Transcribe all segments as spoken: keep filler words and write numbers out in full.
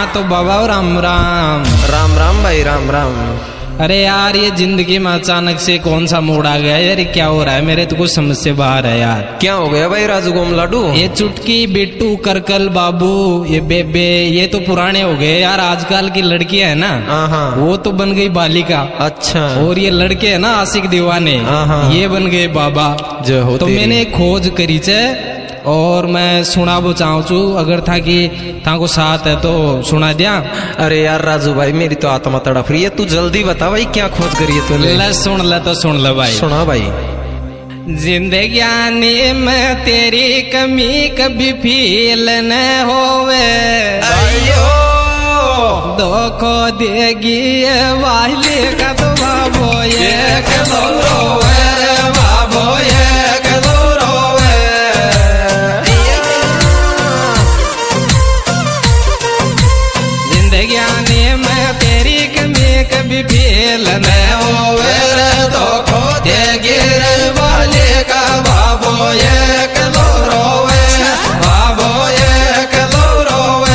तो बाबा राम राम। राम राम भाई, राम राम। अरे यार ये जिंदगी में अचानक से कौन सा मूड आ गया यार, क्या हो रहा है? मेरे तो कुछ समझ से बाहर है यार। क्या हो गया भाई राजू गोम लाडू? ये चुटकी, बिट्टू, करकल, बाबू, ये बेबे, ये तो पुराने हो गए यार। आजकल की लड़कियां है ना, हाँ वो तो बन गई बालिका। अच्छा। और ये लड़के है ना आशिक दीवाने, हाँ ये बन गए बाबा। जो हो तो मैंने खोज करी छे और मैं सुनाबो चाहूँ छू, अगर था कि था को साथ है तो सुना दिया। अरे यार राजू भाई मेरी तो आत्मा तड़प रही है, तू जल्दी बता भाई क्या खोज करी है तूने? ले सुन ले तो सुन ले भाई। सुना भाई। जिंदगी में तेरी कमी कभी फील न होवे, अयो धोखो देगी ये वाली का तो बाबो ये कदो रोवे, बाबो ये कदो रोवे। जिंदगी में तेरी कमी कभी फील न होवे, धोखो देगी रे वाली का बाबो ये कदो रोवे, बाबो ये कदो रोवे।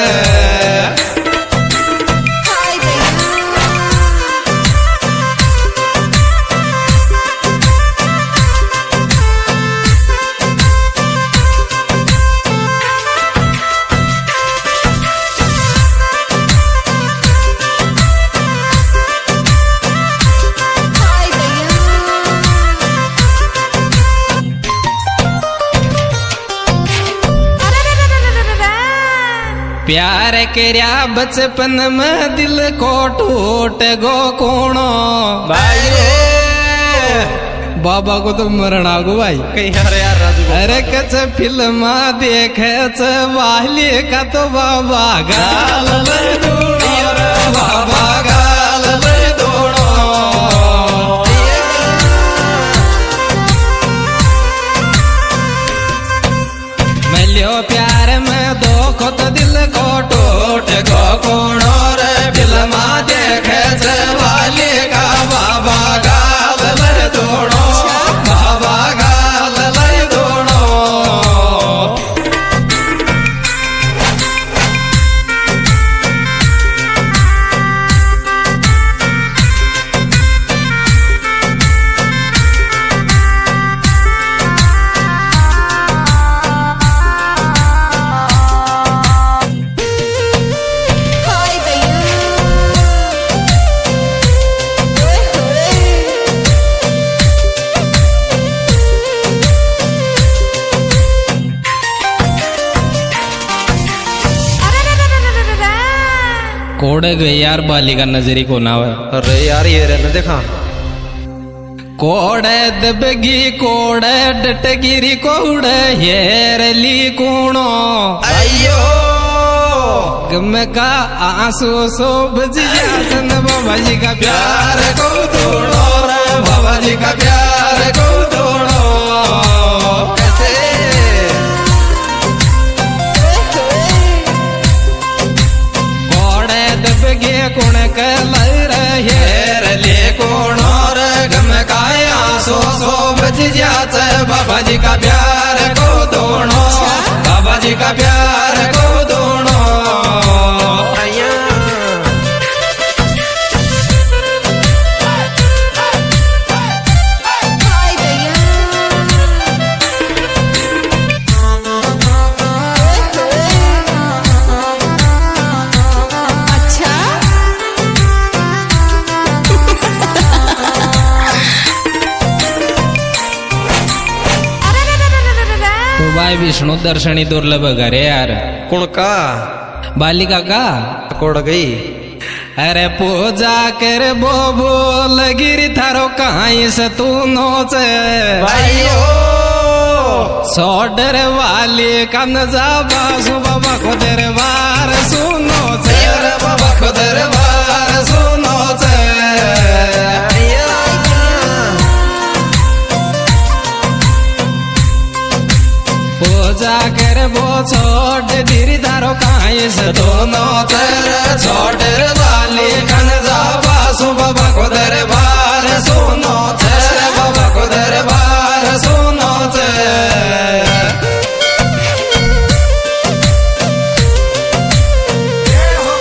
प्यार करया बचपन में दिल को टूट गो कोनो भाई रे। बाबा को तो मरण आगो भाई कहीं। अरे यार राजू, अरे कच फिल्म देखे वाली का तो बाबा गाल ले दूड़ो, बाबा गाल ले दूड़ो। मिलियो प्यार में धोखो तो दिल को टूट गो कोनो रे। फिल्म देखे वाली का बाबा गाल ले दूड़ो, बाबा गाल ले दूड़ो। कोड़े गए यार बालिका नजरी को ना। अरे यार ये रहने देखा। कोड़े दबगी कोड़े डटगिरी कोड़े हेरली कूणो, अयो गम का आंसू सो बजिया सन बाबा जी का प्यार को तोड़ो रे, बाबा जी का प्यार को तोड़ो। कैसे कोड़े दबगे कुण के लर हेरली कूणो रे, गम का आंसू सो बजिया सन बाबा जी का प्यार को तोड़ो, बाबा जी का प्यार को तोड़ो। भाई विष्णु दर्शनी दुर्लभ घरे यार। कौन का? बालिका का कोड़ गई। अरे पूजा कर बो बोल गिरी थारो कहीं से तू नोचे भाइयो सोडर वाली कन जा बासु बाबा को दरबार सुनो से, बाबा को दरबार सुनो से। पूजा कर वो छोड़ धीरे धारो कहीं से दोनों तेरे छोड़ वाली कन जा बासु बाबा को दरबार सुनो तेरे, बाबा को दरबार सुनो तेरे।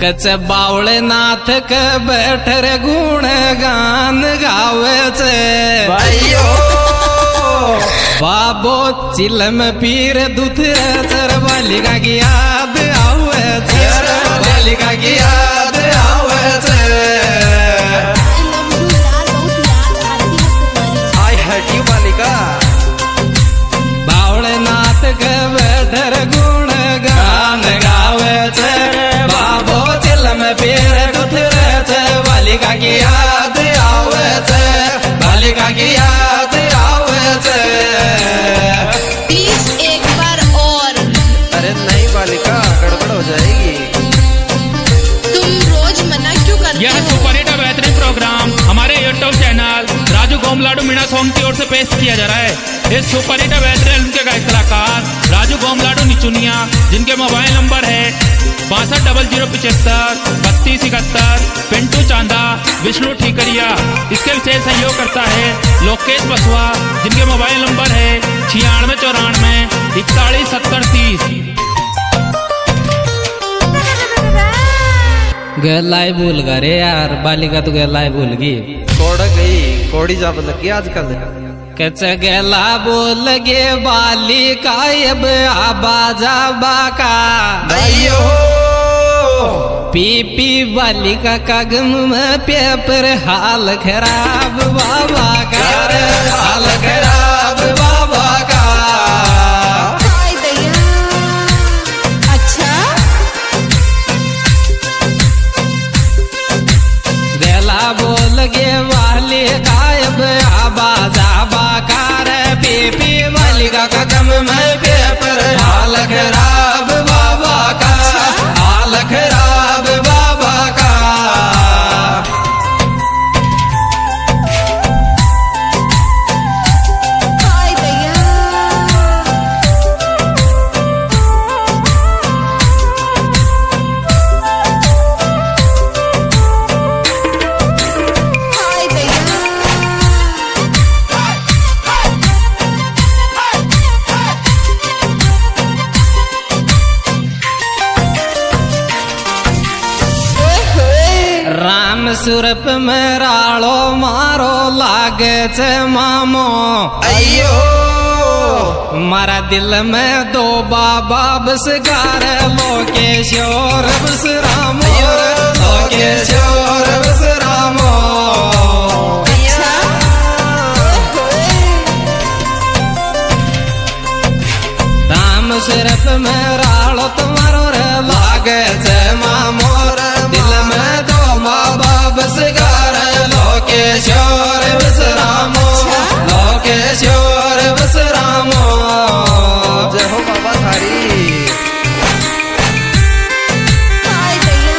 कच बावळे नाथ के बैठर गुण गान गावे छे भाइयो बाबो चिलम पीर दुथरे चर बालिका की याद आवे छे बालिका की याद आवे छे आई हट यू बालिका बावळे नाथ के बैठर गुण गान गावे छे बाबो चिलम पीर दुथरे छे बालिका की याद आवे छे बालिका की याद आवे छे प्लीज एक बार और। अरे नहीं बालिका गड़बड़ हो जाएगी। तुम रोज मना क्यों करते यह हो? सुपर हिट बेहतरीन प्रोग्राम हमारे YouTube channel Raju Gomladu Meena song की ओर से पेश किया जा रहा है। इस सुपर हिट बेहतरीन फिल्म के गायक कलाकार राजू गोमलाडू निचुनिया, जिनके मोबाइल नंबर है बासठ डबल जीरो पिछहत्तर बत्तीस इकहत्तर, पिंटू चांदा, विष्णु ठीकरिया। इसके विशेष सहयोग करता है लोकेश बसवा, जिनके मोबाइल नंबर है छियानवे चौरानवे इकतालीस सत्तर तीस। गलाई भूल गा रे यार, बालिका तो गलाई भूल गई। कोड़ गई कोड़ी जा लगी आजकल। कच गला बोल गे बालिका अब आबाजा बाका भाइयो पी पी बालिका का गम में पेपर हाल खराब बाबा का रे हाल खराब बाबा का। हाय दया। अच्छा गला बोल गे बालिका अब आबाजा बाका रे पी पी बालिका का गम में पेपर हाल खराब बाबा का हाल खराब बाबा का। हाय दया। हाय दया। राम सुरप में राड़ो मारो लागे छे मामो अयो मारा दिल में दो बाबा बस गार लोकेश्वर बस रामो लोकेश्वर बस रामो। अच्छा राम सुरप में राड़ो तुम्हारो रे लागे छे मामो दिल में दो बाबा बस गार लोकेश्वर बस रामो लोकेश्वर बस रामो। जय हो बाबा थारी। हाय दया।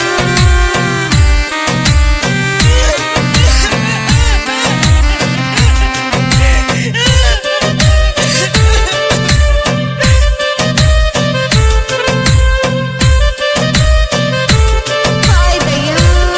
हाय दया।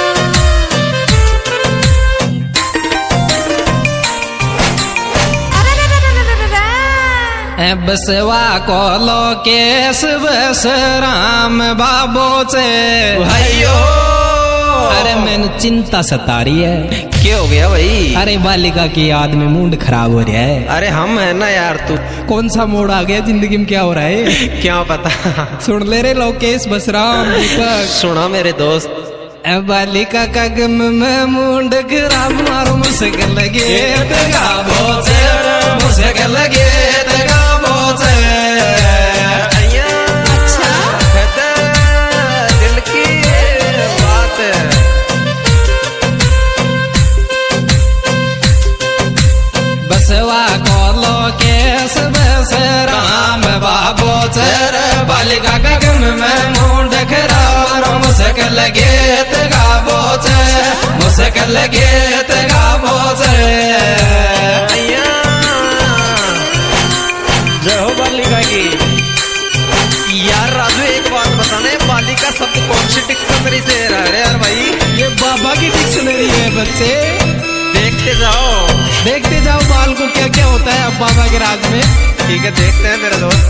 ए बसवा को लोकेश बस राम बाबो से भाइयो अरे मैंने चिंता सता रही है। क्या हो गया भाई? अरे बालिका की याद में मूड खराब हो रहा है। अरे हम है ना यार, तू कौन सा मोड़ आ गया जिंदगी में, क्या हो रहा है? क्या पता। सुन ले रे लोकेश बसराम दीपक। सुना मेरे दोस्त। ए बालिका का गम में मूड खराब मारो मुझसे लगे गाबो से मुझसे लगे गाबो से। अच्छा दिल की बात बसवा को लोकेश बस राम बाबो से बालिका का गम में मूड खराब मुझसे लगे गाबो से मुझसे लगे गाबो से। जय हो बालिका की। यार राजू एक बात बताने, बालिका शब्द कौन सी डिक्शनरी से रह रहे यार भाई? ये बाबा की डिक्शनरी है बच्चे, देखते जाओ देखते जाओ बाल को क्या क्या होता है अब बाबा के राज में। ठीक है देखते हैं मेरे दोस्त।